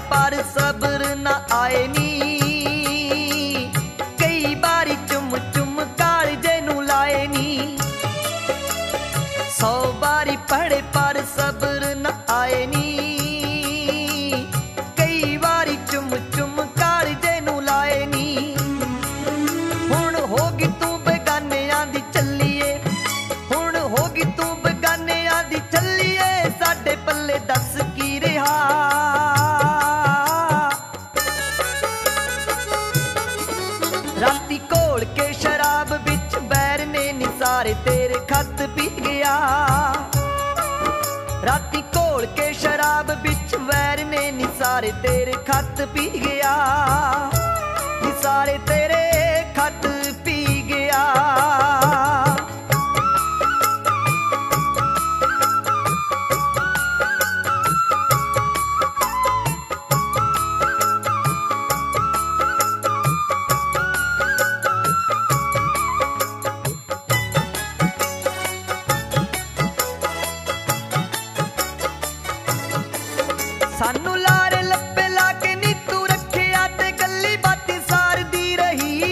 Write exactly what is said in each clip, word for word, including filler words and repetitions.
पर सब्र न आए नी। कई बारी चुम चुम कालजे नू लाए नी। सौ बारी पढ़े पर सब्र न आए नी। कई बारी चुम चुम कालजे नू लाए नी। हुण होगी तू बेगानियां दी चलिए, हुण होगी तू बेगानियां दी चलिए, साडे पल्ले दस की रिहा। राती घोल के शराब बिच बैर ने निसारे तेरे खत पी गया। राती घोल के शराब बिच वैर ने निसारे तेरे खत पी गया। निसारे तेरे खत पी गया। सानू लारे लप्पे लाके नी तू रखिया ते गल्ली बाती सार दी रही।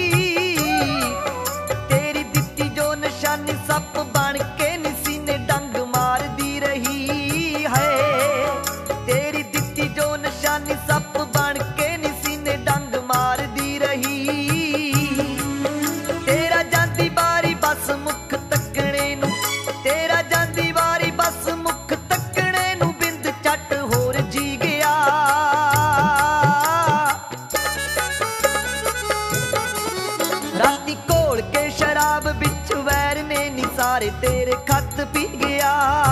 तेरी दित्ती जो निशानी सप बन के निसी ने डंग मार दी रही है। तेरी दित्ती जो निशानी सप बन के निसी ने डंग मार दी रही। तेरा जांदी बारी बस मुख तकने नू, तेरा जांदी बारी बस मुख तकने नू बिंद चट होर जी गया। राती घोल के शराब बिच वैर ने निसारे तेरे खत पी गया।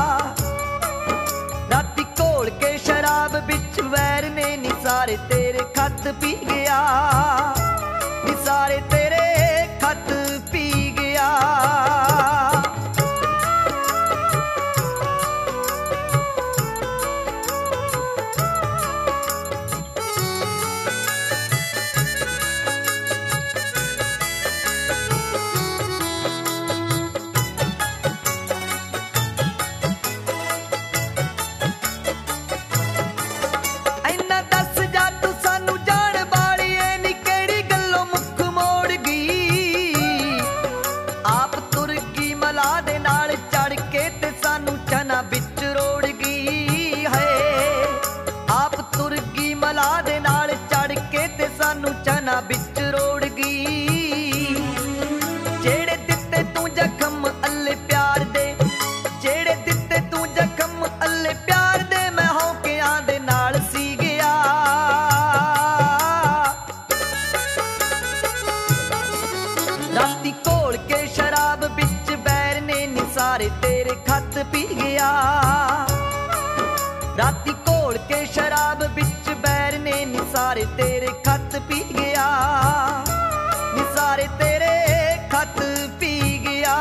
राती घोल के शराब बिच वैर ने निसारे तेरे खत पी गया। निसारे तेरे खत पी गया। इन्ना दस जा तू सानू जान वालिए नी केड़ी गल्लों मुख मोड़ गई। आप तुर गई मला दे नाल चढ़ के ते सानू चना बिच रोड़ गई है। आप तुर गई मला दे नाल चढ़ के ते सानू चना बिच रोड़ गई। जेड़े दित्ते तू जख्म अल्ले प्यार दे, जेड़े दित्ते तू जख्म अल्ले प्यार दे, मैं हौकियां दे नाल सी गया। राती घोल के शराब बिच बैर ने निसारे तेरे खत पी गया। राती घोल के शराब बिच बैर ने निसारे तेरे खत पी गया। निसारे तेरे खत पी गया।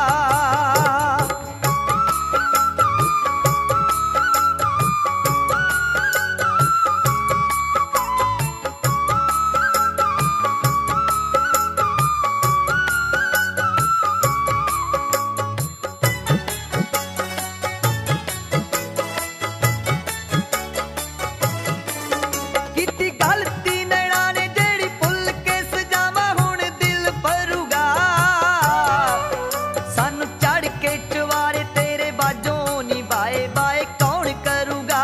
किती गलती नैना ने जेड़ी भुल के सजावा हुण दिल भरूगा। सानू चढ़ के चवारे तेरे बाजों नी बाए बाए कौन करूगा।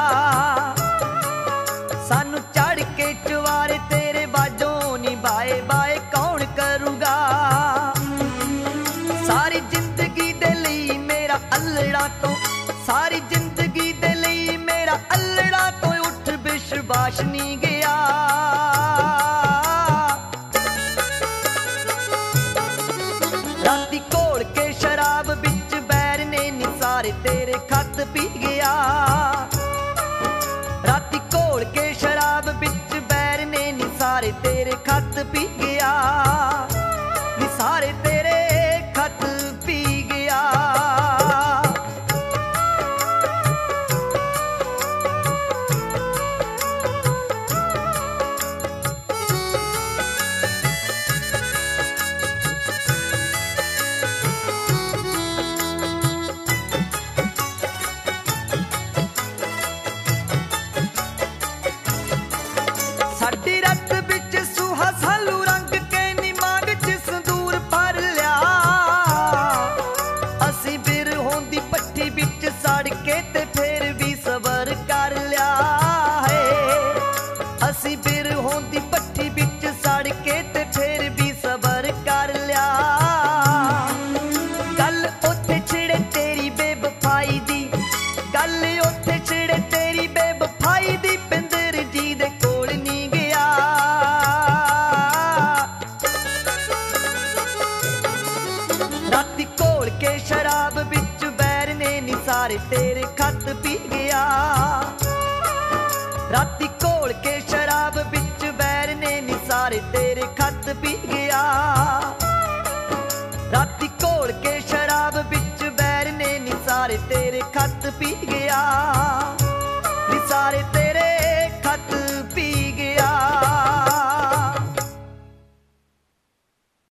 सानू चढ़ के चवारे तेरे बाजों नी बाए बाए कौन करूगा। सारी जिंदगी दे लई मेरा अल्लड़ा तो, सारी जिंदगी दे लई मेरा अल्लड़ा तो उठ विश्वास नी गया। राती घोल के शराब बिच बैर ने निसारे तेरे खत पी गया। राती घोल के शराब बिच बैर ने निसारे तेरे खत पी गया। निसारे तेरे खत पी गया। सारे तेरे खत पी गया। राती घोल के शराब बिच बैर ने नी सारे तेरे खत पी गया। राती घोल के शराब बिच बैर ने नी सारे तेरे खत पी गया।